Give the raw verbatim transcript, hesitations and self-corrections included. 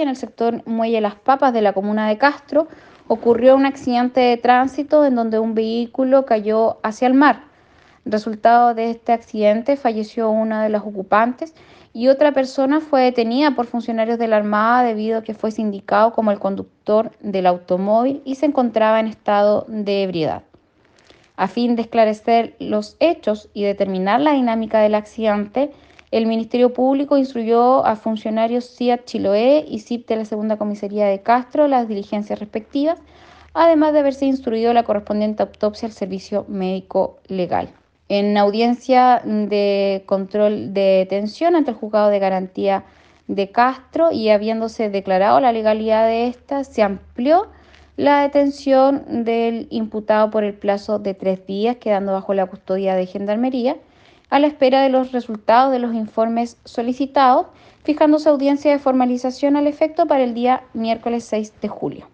en el sector Muelle Las Papas de la comuna de Castro, ocurrió un accidente de tránsito en donde un vehículo cayó hacia el mar. Resultado de este accidente falleció una de las ocupantes y otra persona fue detenida por funcionarios de la Armada debido a que fue sindicado como el conductor del automóvil y se encontraba en estado de ebriedad. A fin de esclarecer los hechos y determinar la dinámica del accidente, el Ministerio Público instruyó a funcionarios C I A T Chiloé y S I P de la Segunda Comisaría de Castro las diligencias respectivas, además de haberse instruido la correspondiente autopsia al servicio médico legal. En audiencia de control de detención ante el Juzgado de Garantía de Castro y habiéndose declarado la legalidad de esta, se amplió la detención del imputado por el plazo de tres días, quedando bajo la custodia de Gendarmería, a la espera de los resultados de los informes solicitados, fijándose audiencia de formalización al efecto para el día miércoles seis de julio.